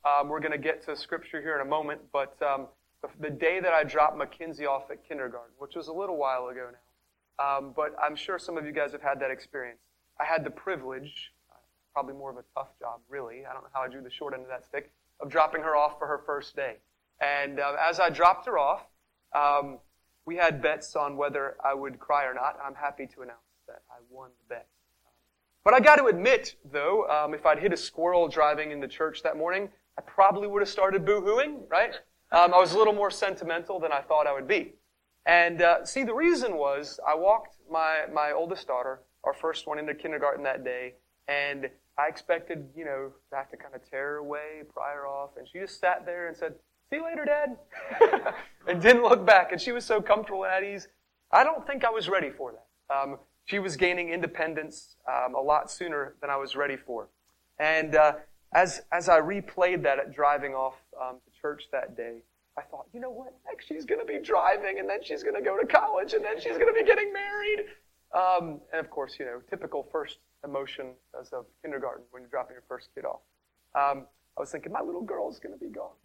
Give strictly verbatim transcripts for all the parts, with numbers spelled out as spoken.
Um, we're going to get to Scripture here in a moment, but um, the, the day that I dropped Mackenzie off at kindergarten, which was a little while ago now, um, but I'm sure some of you guys have had that experience. I had the privilege, uh, probably more of a tough job, really, I don't know how I drew the short end of that stick, of dropping her off for her first day. And uh, as I dropped her off, um, we had bets on whether I would cry or not. I'm happy to announce that I won the bet. But I got to admit, though, um, if I'd hit a squirrel driving into church that morning, I probably would have started boo-hooing, right? Um, I was a little more sentimental than I thought I would be. And uh, see, the reason was I walked my, my oldest daughter, our first one, into kindergarten that day, and I expected, you know, to have to kind of tear her away, pry her off, and she just sat there and said, "See you later, Dad," and didn't look back. And she was so comfortable and at ease. I don't think I was ready for that. Um, She was gaining independence um, a lot sooner than I was ready for. And uh, as as I replayed that at driving off um, to church that day, I thought, you know what? Heck, she's going to be driving, and then she's going to go to college, and then she's going to be getting married. Um, and of course, you know, typical first emotion as of kindergarten when you're dropping your first kid off. Um, I was thinking, my little girl is going to be gone.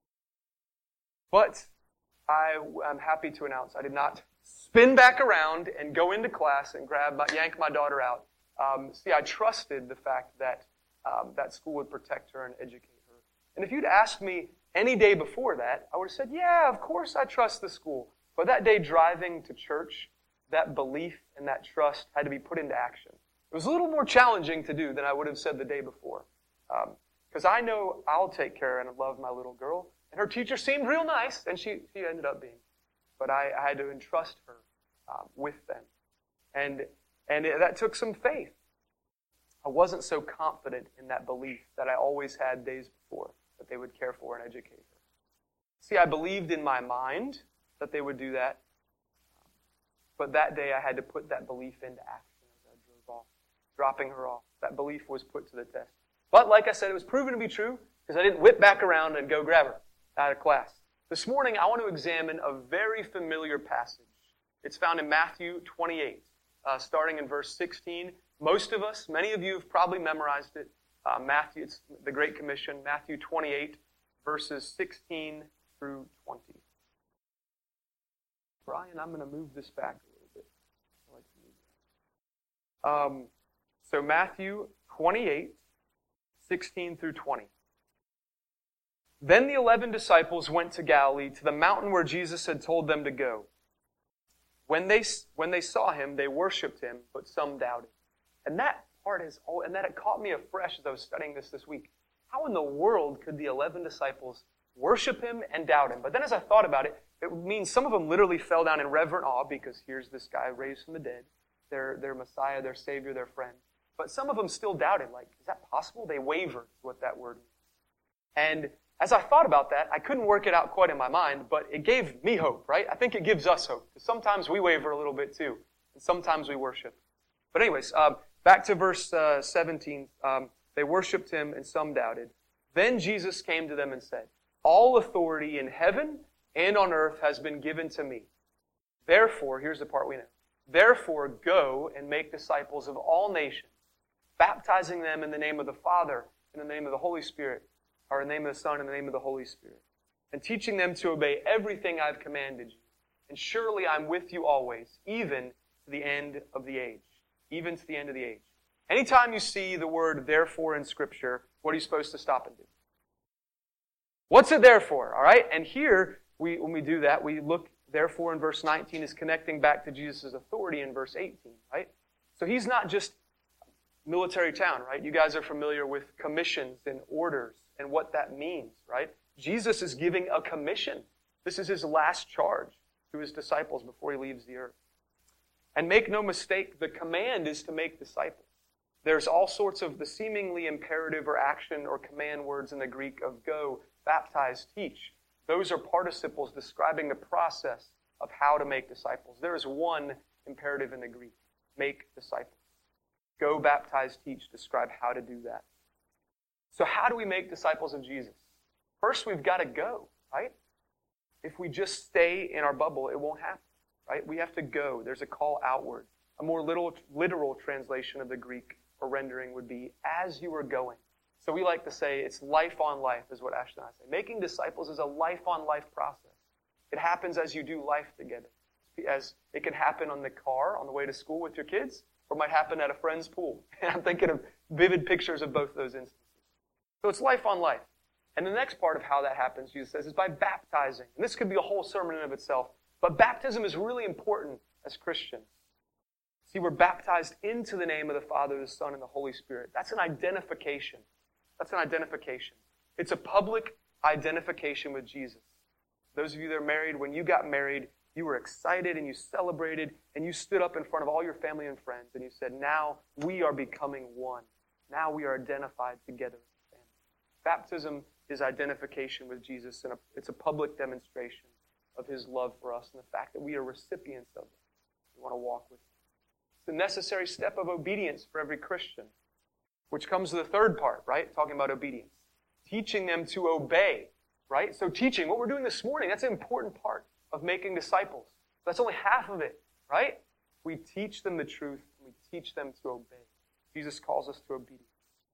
But I am happy to announce I did not spin back around and go into class and grab my, yank my daughter out. Um, see, I trusted the fact that um, that school would protect her and educate her. And if you'd asked me any day before that, I would have said, yeah, of course I trust the school. But that day driving to church, that belief and that trust had to be put into action. It was a little more challenging to do than I would have said the day before. Because um, I know I'll take care and love my little girl. And her teacher seemed real nice, and she, she ended up being. But I, I had to entrust her uh, with them. And, and it, that took some faith. I wasn't so confident in that belief that I always had days before, that they would care for and educate her. See, I believed in my mind that they would do that. But that day I had to put that belief into action as I drove off, dropping her off. That belief was put to the test. But like I said, it was proven to be true because I didn't whip back around and go grab her out of class. This morning, I want to examine a very familiar passage. It's found in Matthew twenty-eight, uh, starting in verse sixteen. Most of us, many of you have probably memorized it. Uh, Matthew, it's the Great Commission, Matthew twenty-eight, verses sixteen through twenty. Brian, I'm going to move this back a little bit. I like to move that. Um, so Matthew twenty-eight, sixteen through twenty. Then the eleven disciples went to Galilee, to the mountain where Jesus had told them to go. When they when they saw him, they worshipped him, but some doubted. And that part is, oh, and that it caught me afresh as I was studying this this week. How in the world could the eleven disciples worship him and doubt him? But then as I thought about it, it means some of them literally fell down in reverent awe because here's this guy raised from the dead, their their Messiah, their Savior, their friend. But some of them still doubted, like, is that possible? They wavered, is what that word means. And as I thought about that, I couldn't work it out quite in my mind, but it gave me hope, right? I think it gives us hope. Because sometimes we waver a little bit too, and sometimes we worship. But anyways, um, back to verse uh, seventeen. Um, they worshipped him, and some doubted. Then Jesus came to them and said, "All authority in heaven and on earth has been given to me. Therefore," here's the part we know, "therefore go and make disciples of all nations, baptizing them in the name of the Father, in the name of the Holy Spirit, or in the name of the Son, in the name of the Holy Spirit, and teaching them to obey everything I've commanded you. And surely I'm with you always, even to the end of the age." Even to the end of the age. Anytime you see the word therefore in Scripture, what are you supposed to stop and do? What's it there for? All right? And here, we when we do that, we look, therefore, in verse nineteen is connecting back to Jesus' authority in verse eighteen, right? So he's not just military town, right? You guys are familiar with commissions and orders and what that means, right? Jesus is giving a commission. This is his last charge to his disciples before he leaves the earth. And make no mistake, the command is to make disciples. There's all sorts of the seemingly imperative or action or command words in the Greek of go, baptize, teach. Those are participles describing the process of how to make disciples. There is one imperative in the Greek, make disciples. Go, baptize, teach, describe how to do that. So how do we make disciples of Jesus? First, we've got to go, right? If we just stay in our bubble, it won't happen, right? We have to go. There's a call outward. A more literal, literal translation of the Greek or rendering would be, as you are going. So we like to say it's life on life is what Ashton and I say. Making disciples is a life on life process. It happens as you do life together. As it can happen on the car on the way to school with your kids, or it might happen at a friend's pool. And I'm thinking of vivid pictures of both those instances. So it's life on life. And the next part of how that happens, Jesus says, is by baptizing. And this could be a whole sermon in of itself. But baptism is really important as Christians. See, we're baptized into the name of the Father, the Son, and the Holy Spirit. That's an identification. That's an identification. It's a public identification with Jesus. Those of you that are married, when you got married, you were excited and you celebrated and you stood up in front of all your family and friends and you said, now we are becoming one. Now we are identified together as a family. Baptism is identification with Jesus, and it's a public demonstration of His love for us and the fact that we are recipients of it. We want to walk with Him. It's a necessary step of obedience for every Christian, which comes to the third part, right? Talking about obedience. Teaching them to obey, right? So teaching, what we're doing this morning, that's an important part of making disciples. That's only half of it, right? We teach them the truth, and we teach them to obey. Jesus calls us to obedience.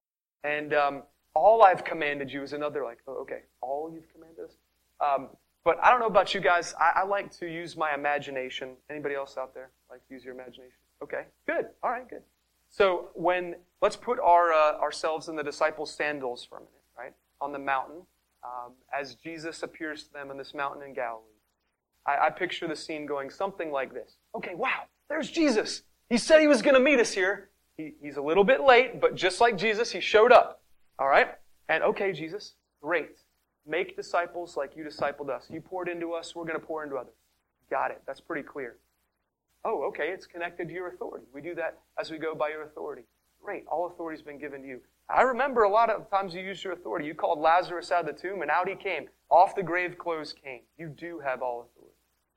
And um, all I've commanded you is another, like, oh, okay, all you've commanded us? Um, but I don't know about you guys. I, I like to use my imagination. Anybody else out there like to use your imagination? Okay, good. All right, good. So when, let's put our uh, ourselves in the disciples' sandals for a minute, right? On the mountain, um, as Jesus appears to them on this mountain in Galilee. I, I picture the scene going something like this. Okay, wow, there's Jesus. He said He was going to meet us here. He, he's a little bit late, but just like Jesus, He showed up. All right? And okay, Jesus, great. Make disciples like you discipled us. You poured into us, we're going to pour into others. Got it. That's pretty clear. Oh, okay, it's connected to your authority. We do that as we go by your authority. Great, all authority's been given to you. I remember a lot of times you used your authority. You called Lazarus out of the tomb, and out he came. Off the grave clothes came. You do have all authority.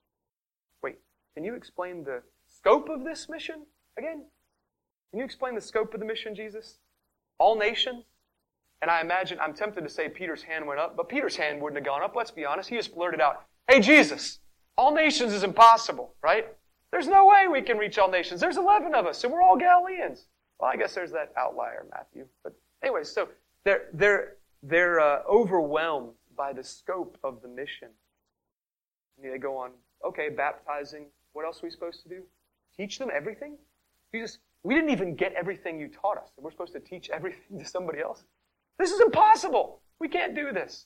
Wait, can you explain the scope of this mission again? Can you explain the scope of the mission, Jesus? All nations? And I imagine, I'm tempted to say Peter's hand went up, but Peter's hand wouldn't have gone up, let's be honest. He just blurted out, hey, Jesus, all nations is impossible, right? There's no way we can reach all nations. There's eleven of us, so we're all Galileans. Well, I guess there's that outlier, Matthew. But anyway, so they're, they're, they're uh, overwhelmed by the scope of the mission. And they go on, okay, baptizing. What else are we supposed to do? Teach them everything? Jesus, we didn't even get everything you taught us, and we're supposed to teach everything to somebody else? This is impossible. We can't do this.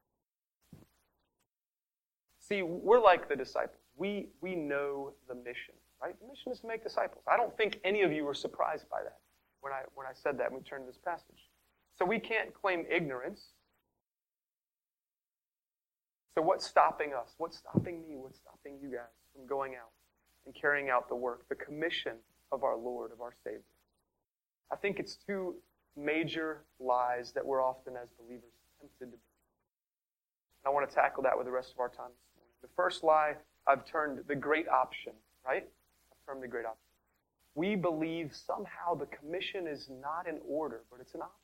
See, we're like the disciples. We, we know the mission, right? The mission is to make disciples. I don't think any of you were surprised by that when I, when I said that when we turned to this passage. So we can't claim ignorance. So what's stopping us? What's stopping me? What's stopping you guys from going out and carrying out the work, the commission of our Lord, of our Savior? I think it's two major lies that we're often as believers tempted to believe. I want to tackle that with the rest of our time this morning. The first lie I've termed the great option, right? I've termed the great option. We believe somehow the commission is not in order, but it's an option.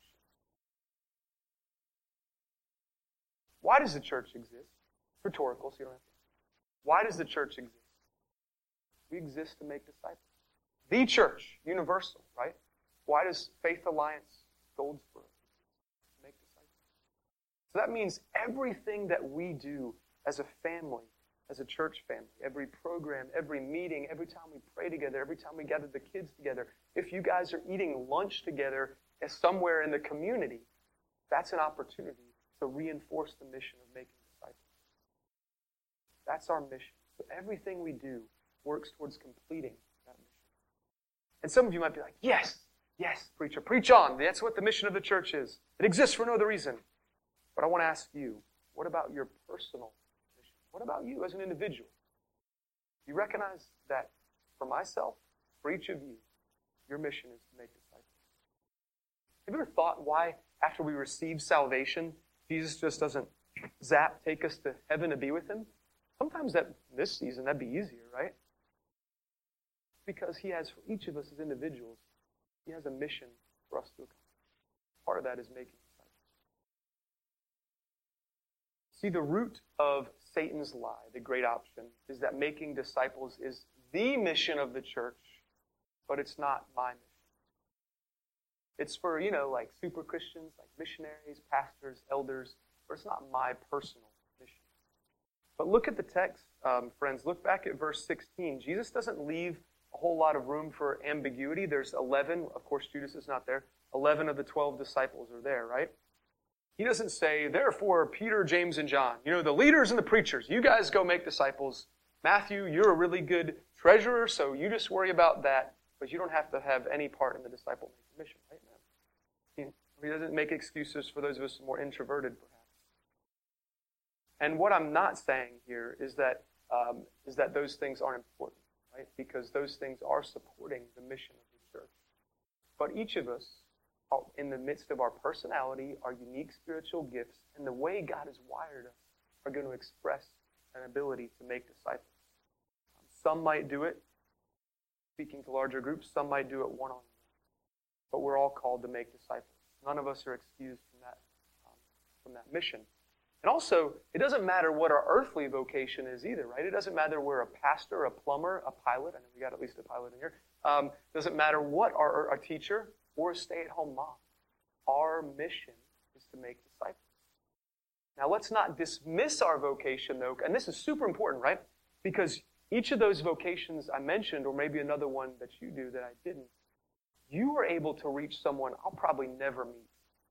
Why does the church exist? It's rhetorical, so you don't have to. Why does the church exist? We exist to make disciples. The church, universal, right? Why does Faith Alliance, Goldsboro, make disciples? So that means everything that we do as a family, as a church family, every program, every meeting, every time we pray together, every time we gather the kids together, if you guys are eating lunch together somewhere in the community, that's an opportunity to reinforce the mission of making disciples. That's our mission. So everything we do works towards completing that mission. And some of you might be like, yes, yes, preacher, preach on. That's what the mission of the church is. It exists for no other reason. But I want to ask you, what about your personal mission? What about you as an individual? Do you recognize that for myself, for each of you, your mission is to make disciples? Have you ever thought why, after we receive salvation, Jesus just doesn't zap, take us to heaven to be with Him? Sometimes that this season, that'd be easier, right? Because He has, for each of us as individuals, He has a mission for us to accomplish. Part of that is making disciples. See, the root of Satan's lie, the great option, is that making disciples is the mission of the church, but it's not my mission. It's for, you know, like super Christians, like missionaries, pastors, elders, but it's not my personal mission. But look at the text, um, friends. Look back at verse sixteen. Jesus doesn't leave a whole lot of room for ambiguity. There's eleven. Of course, Judas is not there. eleven of the twelve disciples are there, right? He doesn't say, therefore, Peter, James, and John, you know, the leaders and the preachers, you guys go make disciples. Matthew, you're a really good treasurer, so you just worry about that, but you don't have to have any part in the disciple-making mission, right? No. He, he doesn't make excuses for those of us more introverted, perhaps. And what I'm not saying here is that um, is that those things aren't important, right? Because those things are supporting the mission of the church. But each of us, in the midst of our personality, our unique spiritual gifts, and the way God has wired us, are going to express an ability to make disciples. Um, some might do it speaking to larger groups. Some might do it one-on-one. But we're all called to make disciples. None of us are excused from that, um, from that mission. And also, it doesn't matter what our earthly vocation is either, right? It doesn't matter we're a pastor, a plumber, a pilot. I know we got at least a pilot in here. Um, it doesn't matter what our, our teacher or a stay-at-home mom. Our mission is to make disciples. Now, let's not dismiss our vocation, though, and this is super important, right? Because each of those vocations I mentioned, or maybe another one that you do that I didn't, you were able to reach someone I'll probably never meet.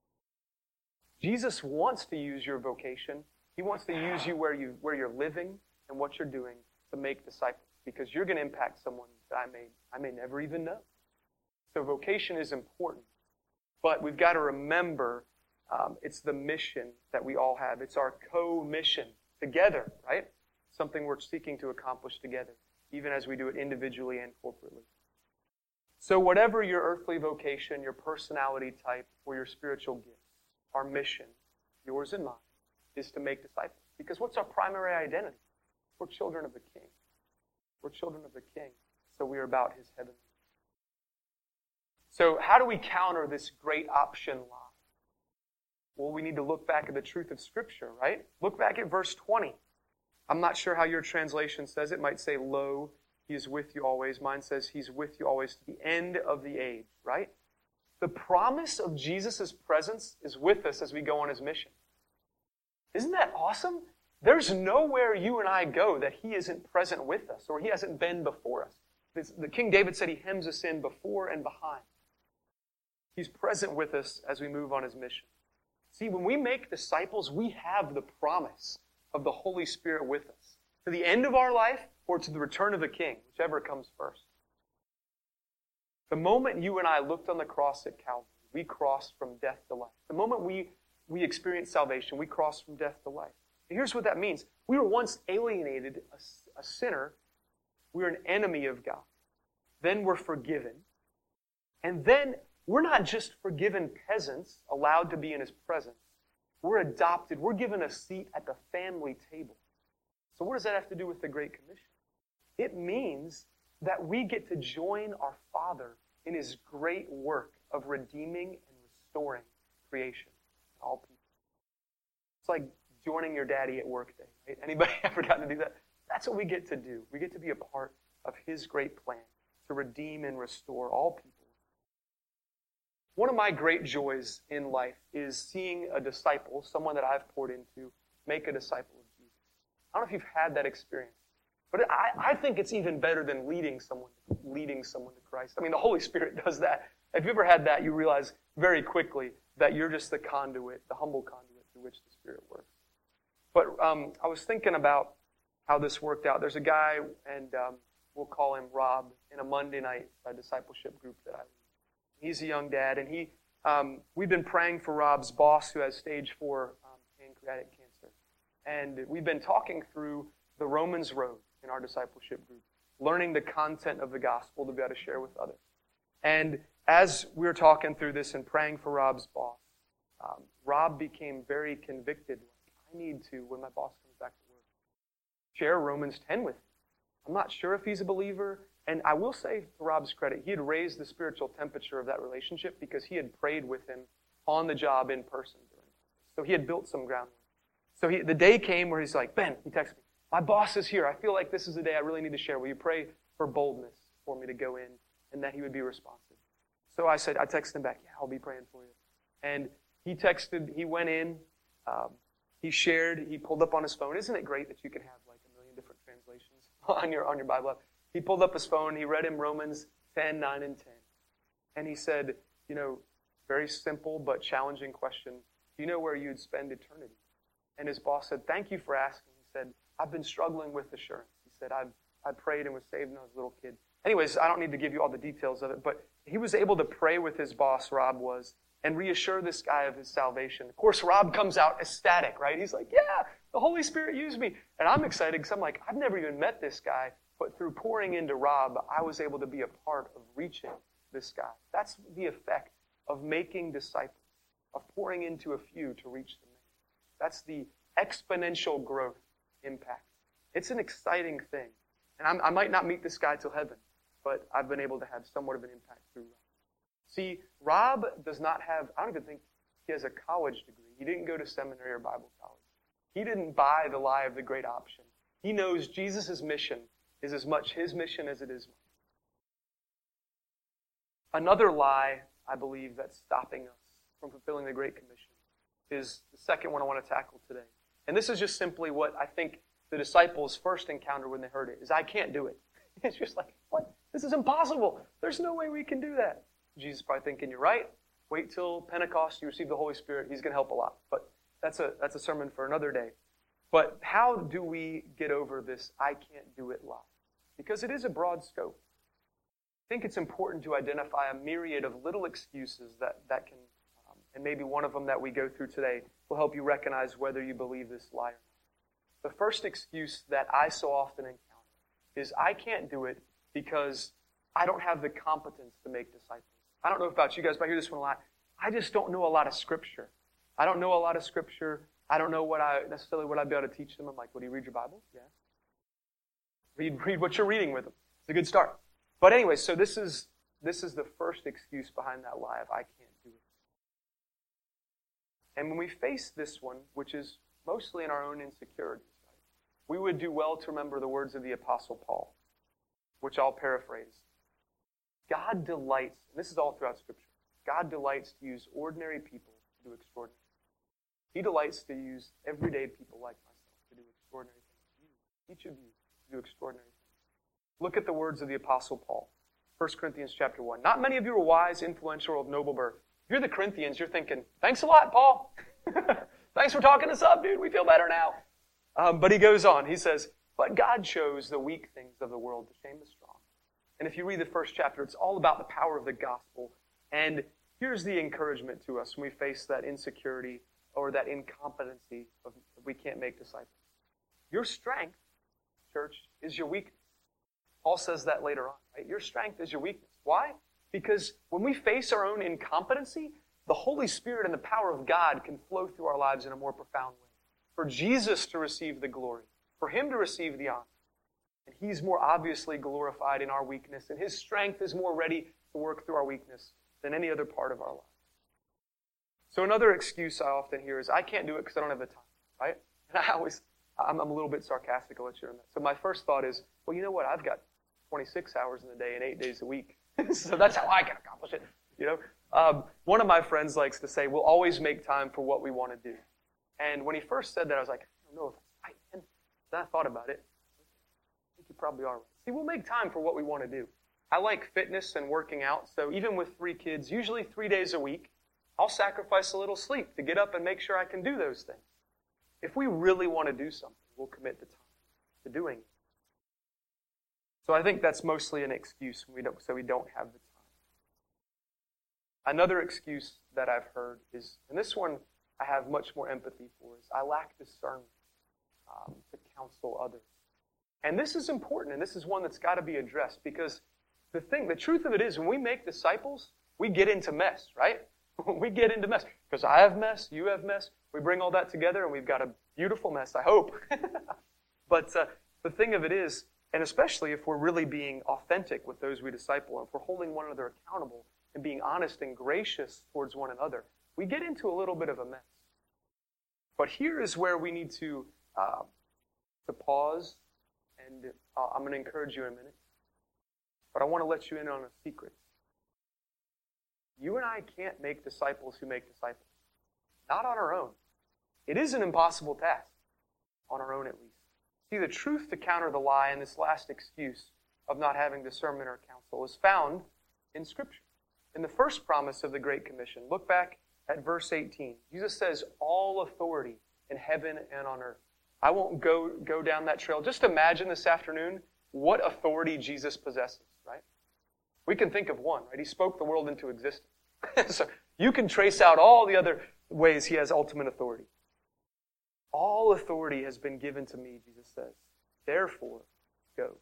Jesus wants to use your vocation. He wants to use you where, you, where you're living and what you're doing to make disciples, because you're going to impact someone that I may, I may never even know. So vocation is important, but we've got to remember um, it's the mission that we all have. It's our co-mission together, right? Something we're seeking to accomplish together, even as we do it individually and corporately. So whatever your earthly vocation, your personality type, or your spiritual gifts, our mission, yours and mine, is to make disciples. Because what's our primary identity? We're children of the King. We're children of the King, so we are about His heavenly. So how do we counter this great option lie? Well, we need to look back at the truth of Scripture, right? Look back at verse twenty. I'm not sure how your translation says it. It might say, lo, He is with you always. Mine says, He's with you always to the end of the age, right? The promise of Jesus' presence is with us as we go on His mission. Isn't that awesome? There's nowhere you and I go that He isn't present with us, or He hasn't been before us. This, the King David said He hems us in before and behind. He's present with us as we move on His mission. See, when we make disciples, we have the promise of the Holy Spirit with us to the end of our life or to the return of the King, whichever comes first. The moment you and I looked on the cross at Calvary, we crossed from death to life. The moment we, we experienced salvation, we crossed from death to life. And here's what that means. We were once alienated, a, a sinner. We were an enemy of God. Then we're forgiven. And then we're not just forgiven peasants allowed to be in His presence. We're adopted. We're given a seat at the family table. So what does that have to do with the Great Commission? It means that we get to join our Father in His great work of redeeming and restoring creation, all people. It's like joining your daddy at work day. Right? Anybody ever gotten to do that? That's what we get to do. We get to be a part of His great plan to redeem and restore all people. One of my great joys in life is seeing a disciple, someone that I've poured into, make a disciple of Jesus. I don't know if you've had that experience, but I, I think it's even better than leading someone, leading someone to Christ. I mean, the Holy Spirit does that. If you've ever had that, you realize very quickly that you're just the conduit, the humble conduit through which the Spirit works. But um, I was thinking about how this worked out. There's a guy, and um, we'll call him Rob, in a Monday night a discipleship group that I lead. He's a young dad, and he um, we've been praying for Rob's boss, who has stage four um, pancreatic cancer. And we've been talking through the Romans Road in our discipleship group, learning the content of the gospel to be able to share with others. And as we were talking through this and praying for Rob's boss, um, Rob became very convicted. Like, I need to, when my boss comes back to work, share Romans ten with him. I'm not sure if he's a believer. And I will say, to Rob's credit, he had raised the spiritual temperature of that relationship because he had prayed with him on the job in person during that. So he had built some groundwork. So he, the day came where he's like, Ben, he texted me, my boss is here. I feel like this is a day I really need to share. Will you pray for boldness for me to go in, and that he would be responsive? So I said, I texted him back, yeah, I'll be praying for you. And he texted, he went in, um, he shared, he pulled up on his phone. Isn't it great that you can have like a million different translations on your on your Bible app? He pulled up his phone, he read him Romans ten, nine, and ten. And he said, you know, very simple but challenging question, do you know where you'd spend eternity? And his boss said, thank you for asking. He said, I've been struggling with assurance. He said, I've I prayed and was saved when I was a little kid. Anyways, I don't need to give you all the details of it, but he was able to pray with his boss, Rob was, and reassure this guy of his salvation. Of course, Rob comes out ecstatic, right? He's like, yeah, the Holy Spirit used me. And I'm excited because I'm like, I've never even met this guy, but through pouring into Rob, I was able to be a part of reaching this guy. That's the effect of making disciples, of pouring into a few to reach the many. That's the exponential growth impact. It's an exciting thing. And I'm, I might not meet this guy till heaven, but I've been able to have somewhat of an impact through Rob. See, Rob does not have, I don't even think he has a college degree. He didn't go to seminary or Bible college. He didn't buy the lie of the great option. He knows Jesus' mission is as much his mission as it is mine. Another lie, I believe, that's stopping us from fulfilling the Great Commission is the second one I want to tackle today. And this is just simply what I think the disciples first encountered when they heard it, is I can't do it. It's just like, what? This is impossible. There's no way we can do that. Jesus is probably thinking, you're right. Wait till Pentecost, you receive the Holy Spirit. He's going to help a lot. But that's a that's a sermon for another day. But how do we get over this I can't do it lie? Because it is a broad scope. I think it's important to identify a myriad of little excuses that, that can, um, and maybe one of them that we go through today will help you recognize whether you believe this lie or not. The first excuse that I so often encounter is I can't do it because I don't have the competence to make disciples. I don't know about you guys, but I hear this one a lot. I just don't know a lot of Scripture. I don't know a lot of Scripture. I don't know what I necessarily what I'd be able to teach them. I'm like, well, do you read your Bible? Yeah. Read, read what you're reading with them. It's a good start. But anyway, so this is this is the first excuse behind that lie of I can't do it. And when we face this one, which is mostly in our own insecurities, right, we would do well to remember the words of the Apostle Paul, which I'll paraphrase. God delights, and this is all throughout Scripture, God delights to use ordinary people to do extraordinary things. He delights to use everyday people like myself to do extraordinary things. You, each of you, to do extraordinary things. Look at the words of the Apostle Paul. First Corinthians chapter one. Not many of you are wise, influential, or of noble birth. If you're the Corinthians, you're thinking, thanks a lot, Paul. Thanks for talking us up, dude. We feel better now. Um, but he goes on. He says, but God chose the weak things of the world to shame the strong. And if you read the first chapter, it's all about the power of the gospel. And here's the encouragement to us when we face that insecurity or that incompetency of we can't make disciples. Your strength, church, is your weakness. Paul says that later on, right? Your strength is your weakness. Why? Because when we face our own incompetency, the Holy Spirit and the power of God can flow through our lives in a more profound way. For Jesus to receive the glory, for Him to receive the honor. And He's more obviously glorified in our weakness, and His strength is more ready to work through our weakness than any other part of our life. So another excuse I often hear is, I can't do it because I don't have the time, right? And I always, I'm, I'm a little bit sarcastic, I'll let you know that. So my first thought is, well, you know what? I've got twenty-six hours in a day and eight days a week. So that's how I can accomplish it, you know? Um, one of my friends likes to say, we'll always make time for what we want to do. And when he first said that, I was like, I don't know if that's right, man. Then I thought about it. I think you probably are right. See, we'll make time for what we want to do. I like fitness and working out, so even with three kids, usually three days a week, I'll sacrifice a little sleep to get up and make sure I can do those things. If we really want to do something, we'll commit the time to doing it. So I think that's mostly an excuse we don't, so we don't have the time. Another excuse that I've heard is, and this one I have much more empathy for, is I lack discernment um, to counsel others. And this is important, and this is one that's got to be addressed, because the thing, the truth of it is, when we make disciples, we get into mess, right? We get into mess. Because I have mess, you have mess. We bring all that together, and we've got a beautiful mess, I hope. But uh, the thing of it is, and especially if we're really being authentic with those we disciple, and if we're holding one another accountable and being honest and gracious towards one another, we get into a little bit of a mess. But here is where we need to, uh, to pause, and uh, I'm going to encourage you in a minute. But I want to let you in on a secret. You and I can't make disciples who make disciples. Not on our own. It is an impossible task. On our own, at least. See, the truth to counter the lie and this last excuse of not having discernment or counsel is found in Scripture. In the first promise of the Great Commission, look back at verse eighteen. Jesus says, all authority in heaven and on earth. I won't go, go down that trail. Just imagine this afternoon what authority Jesus possesses, right? We can think of one, right? He spoke the world into existence. So you can trace out all the other ways he has ultimate authority. All authority has been given to me, Jesus says. Therefore, go.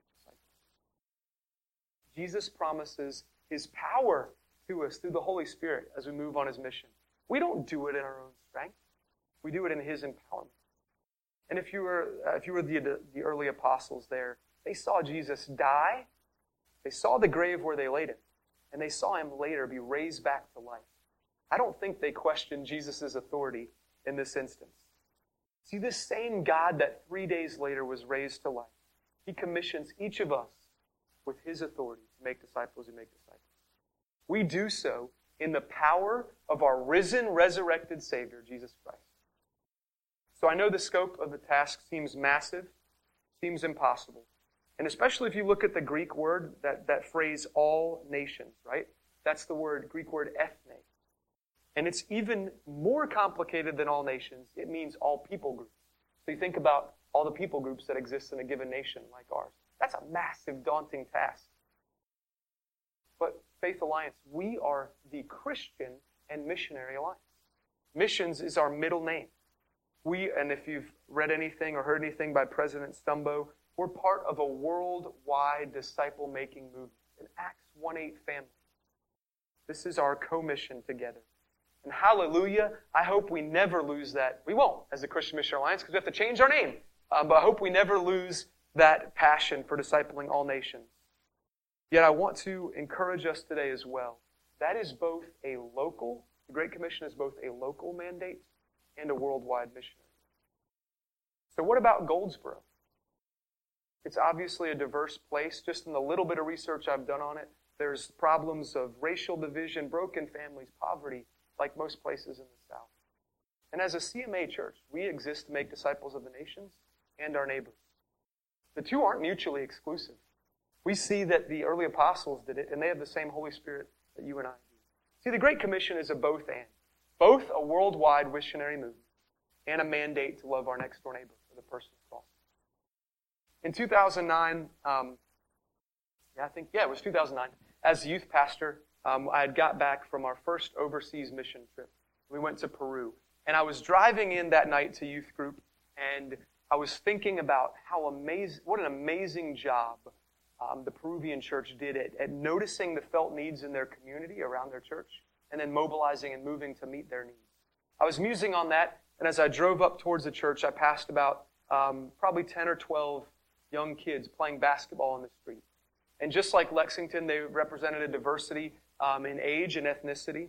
Jesus promises his power to us through the Holy Spirit as we move on his mission. We don't do it in our own strength. We do it in his empowerment. And if you were, uh, if you were the, the early apostles there, they saw Jesus die. They saw the grave where they laid him. And they saw him later be raised back to life. I don't think they questioned Jesus' authority in this instance. See, this same God that three days later was raised to life, he commissions each of us with his authority to make disciples who make disciples. We do so in the power of our risen, resurrected Savior, Jesus Christ. So I know the scope of the task seems massive, seems impossible. And especially if you look at the Greek word, that, that phrase, all nations, right? That's the word, Greek word ethne. And it's even more complicated than all nations. It means all people groups. So you think about all the people groups that exist in a given nation like ours. That's a massive, daunting task. But Faith Alliance, we are the Christian and Missionary Alliance. Missions is our middle name. We, and if you've read anything or heard anything by President Stumbo, we're part of a worldwide disciple-making movement, an Acts one eight family. This is our co-mission together. And hallelujah, I hope we never lose that. We won't as the Christian Missionary Alliance because we have to change our name. Um, but I hope we never lose that passion for discipling all nations. Yet I want to encourage us today as well. That is both a local, the Great Commission is both a local mandate and a worldwide missionary. So what about Goldsboro? It's obviously a diverse place. Just in the little bit of research I've done on it, there's problems of racial division, broken families, poverty, like most places in the South. And as a C M A church, we exist to make disciples of the nations and our neighbors. The two aren't mutually exclusive. We see that the early apostles did it, and they have the same Holy Spirit that you and I do. See, the Great Commission is a both and. Both a worldwide missionary movement and a mandate to love our next door neighbor for the person across. In two thousand nine, um, yeah, I think, yeah, it was two thousand nine, as youth pastor, um, I had got back from our first overseas mission trip. We went to Peru. And I was driving in that night to youth group, and I was thinking about how amazing, what an amazing job um, the Peruvian church did at, at noticing the felt needs in their community around their church, and then mobilizing and moving to meet their needs. I was musing on that, and as I drove up towards the church, I passed about um, probably ten or twelve young kids playing basketball on the street. And just like Lexington, they represented a diversity um, in age and ethnicity.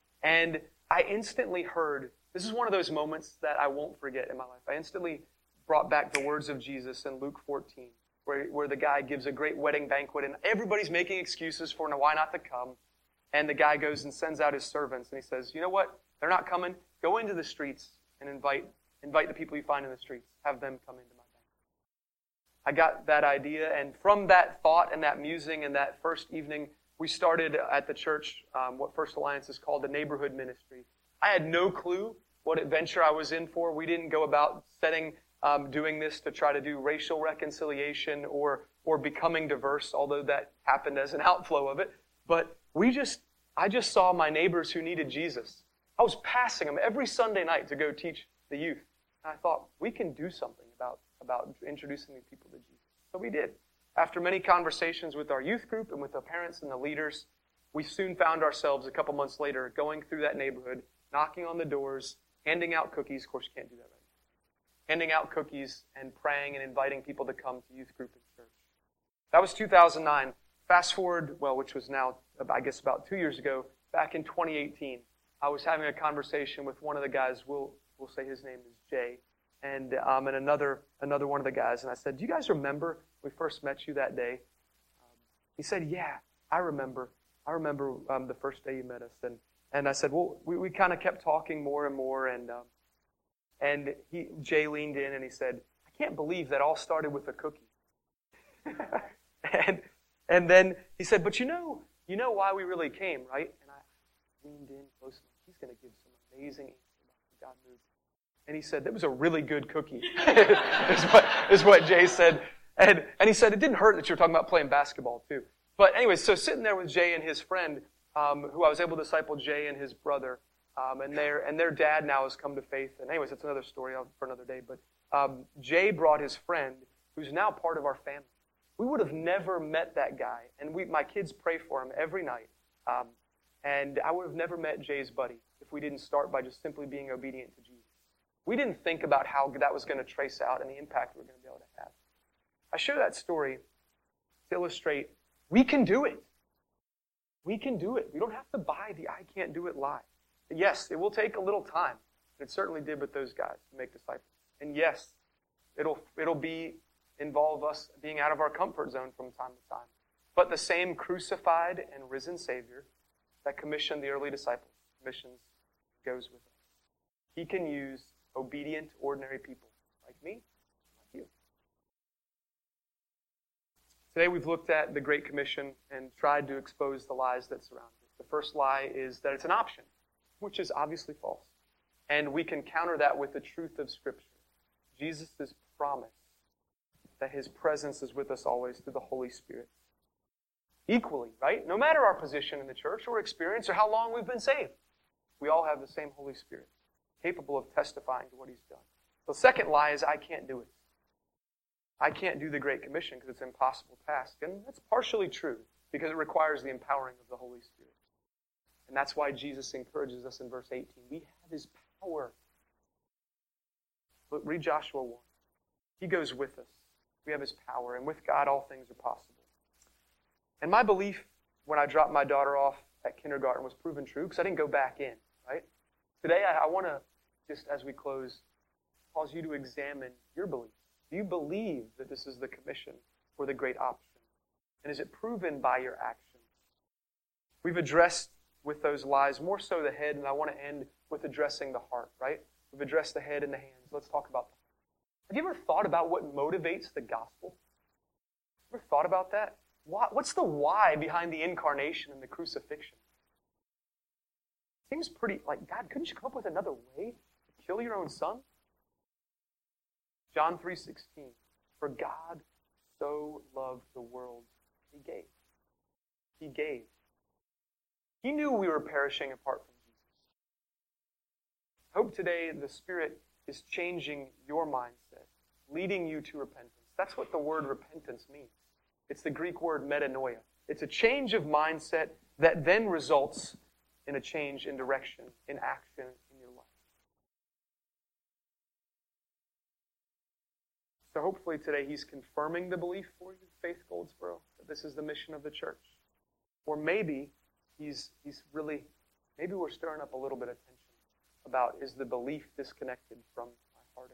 And I instantly heard, this is one of those moments that I won't forget in my life. I instantly brought back the words of Jesus in Luke fourteen, where, where the guy gives a great wedding banquet, and everybody's making excuses for why not to come. And the guy goes and sends out his servants, and he says, you know what? They're not coming. Go into the streets and invite invite the people you find in the streets. Have them come into my banquet. I got that idea, and from that thought and that musing and that first evening, we started at the church um, what First Alliance is called the neighborhood ministry. I had no clue what adventure I was in for. We didn't go about setting, um, doing this to try to do racial reconciliation or or becoming diverse, although that happened as an outflow of it. But we just, I just saw my neighbors who needed Jesus. I was passing them every Sunday night to go teach the youth. And I thought, we can do something about, about introducing these people to Jesus. So we did. After many conversations with our youth group and with the parents and the leaders, we soon found ourselves a couple months later going through that neighborhood, knocking on the doors, handing out cookies. Of course, you can't do that right now. Handing out cookies and praying and inviting people to come to youth group and church. That was two thousand nine. Fast forward, well, which was now, I guess, about two years ago, back in twenty eighteen, I was having a conversation with one of the guys. We'll we'll say his name is Jay, and um, and another another one of the guys. And I said, "Do you guys remember we first met you that day?" Um, he said, "Yeah, I remember. I remember um, the first day you met us, and, and I said, well, we, we kind of kept talking more and more, and um, and he Jay leaned in and he said, I can't believe that all started with a cookie. and and then he said, but you know, you know why we really came, right? And I leaned in close. He's going to give some amazing answer about how God moved. And he said, that was a really good cookie, is, what, is what Jay said. And, and he said, it didn't hurt that you were talking about playing basketball, too. But anyway, so sitting there with Jay and his friend, um, who I was able to disciple Jay and his brother, um, and their and their dad now has come to faith. And anyways, that's another story for another day. But um, Jay brought his friend, who's now part of our family. We would have never met that guy. And we, my kids pray for him every night. Um, and I would have never met Jay's buddy if we didn't start by just simply being obedient to Jesus. We didn't think about how that was going to trace out and the impact we were going to be able to have. I share that story to illustrate we can do it. We can do it. We don't have to buy the I can't do it lie. Yes, it will take a little time. And it certainly did with those guys to make disciples. And yes, it'll it'll be involve us being out of our comfort zone from time to time. But the same crucified and risen Savior that commissioned the early disciples, missions, goes with us. He can use obedient, ordinary people like me, like you. Today we've looked at the Great Commission and tried to expose the lies that surround it. The first lie is that it's an option, which is obviously false. And we can counter that with the truth of Scripture. Jesus' promise that His presence is with us always through the Holy Spirit. Equally, right? No matter our position in the church or experience or how long we've been saved, we all have the same Holy Spirit, capable of testifying to what He's done. The second lie is, I can't do it. I can't do the Great Commission because it's an impossible task. And that's partially true because it requires the empowering of the Holy Spirit. And that's why Jesus encourages us in verse eighteen. We have His power. Look, read Joshua one. He goes with us. We have His power. And with God, all things are possible. And my belief when I dropped my daughter off at kindergarten was proven true because I didn't go back in, right? Today, I, I want to, just as we close, cause you to examine your belief. Do you believe that this is the commission or the great option? And is it proven by your actions? We've addressed with those lies more so the head, and I want to end with addressing the heart, right? We've addressed the head and the hands. Let's talk about the heart. Have you ever thought about what motivates the gospel? Ever thought about that? Why, what's the why behind the incarnation and the crucifixion? Seems pretty like, God, couldn't you come up with another way to kill your own son? John three sixteen, for God so loved the world, He gave. He gave. He knew we were perishing apart from Jesus. I hope today the Spirit is changing your mindset, leading you to repentance. That's what the word repentance means. It's the Greek word metanoia. It's a change of mindset that then results in a change in direction, in action in your life. So hopefully today He's confirming the belief for you, Faith Goldsboro, that this is the mission of the church. Or maybe He's He's really, maybe we're stirring up a little bit of tension about, is the belief disconnected from my heart?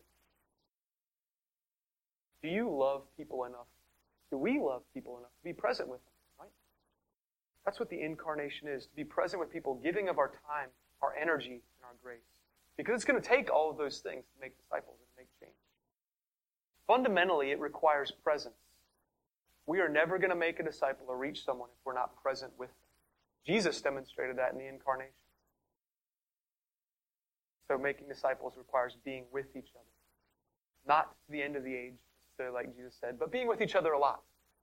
Do you love people enough? Do we love people enough to be present with them, right? That's what the incarnation is, to be present with people, giving of our time, our energy, and our grace. Because it's going to take all of those things to make disciples and make change. Fundamentally, it requires presence. We are never going to make a disciple or reach someone if we're not present with them. Jesus demonstrated that in the incarnation. So making disciples requires being with each other. Not to the end of the age, necessarily like Jesus said, but being with each other a lot.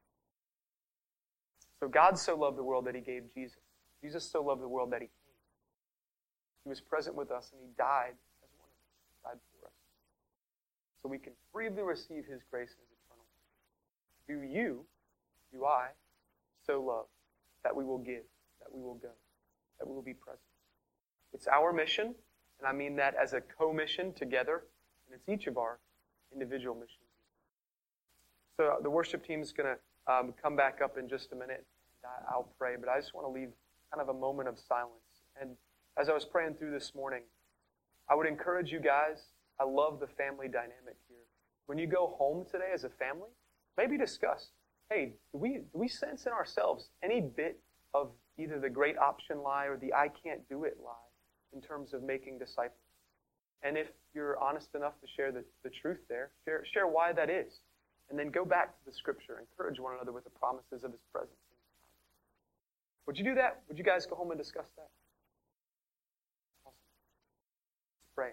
So God so loved the world that He gave Jesus. Jesus so loved the world that He came. He was present with us and He died as one of us, died for us. So we can freely receive His grace and His eternal life. Do you, do I, so love that we will give, that we will go, that we will be present? It's our mission, and I mean that as a co-mission together, and it's each of our individual missions. So the worship team is going to um, come back up in just a minute, and I, I'll pray, but I just want to leave kind of a moment of silence. And as I was praying through this morning, I would encourage you guys, I love the family dynamic here. When you go home today as a family, maybe discuss, hey, do we, do we sense in ourselves any bit of either the great option lie or the I can't do it lie in terms of making disciples. And if you're honest enough to share the, the truth there, share, share why that is. And then go back to the Scripture. Encourage one another with the promises of His presence and His power. Would you do that? Would you guys go home and discuss that? Awesome. Let's pray.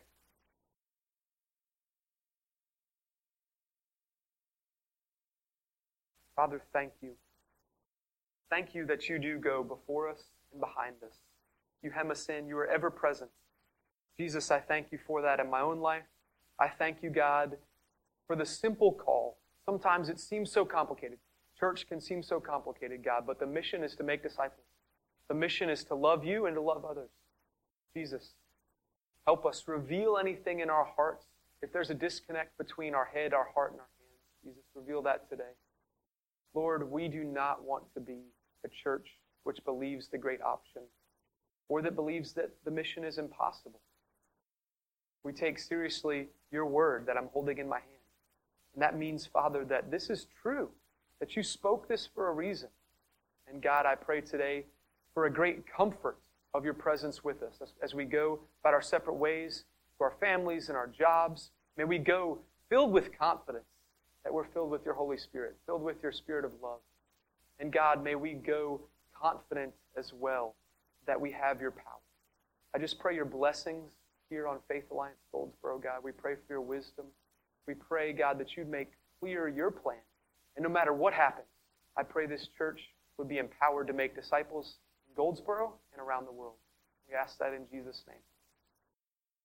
Father, thank you. Thank you that you do go before us and behind us. You hem us in. You are ever present. Jesus, I thank you for that in my own life. I thank you, God, for the simple call. Sometimes it seems so complicated. Church can seem so complicated, God, but the mission is to make disciples. The mission is to love you and to love others. Jesus, help us reveal anything in our hearts. If there's a disconnect between our head, our heart, and our hands, Jesus, reveal that today. Lord, we do not want to be a church which believes the great option or that believes that the mission is impossible. We take seriously your word that I'm holding in my hand. And that means, Father, that this is true, that you spoke this for a reason. And God, I pray today for a great comfort of your presence with us as, as we go about our separate ways to our families and our jobs. May we go filled with confidence that we're filled with your Holy Spirit, filled with your Spirit of love. And God, may we go confident as well that we have your power. I just pray your blessings here on Faith Alliance Goldsboro, God. We pray for your wisdom. We pray, God, that you'd make clear your plan. And no matter what happens, I pray this church would be empowered to make disciples in Goldsboro and around the world. We ask that in Jesus' name.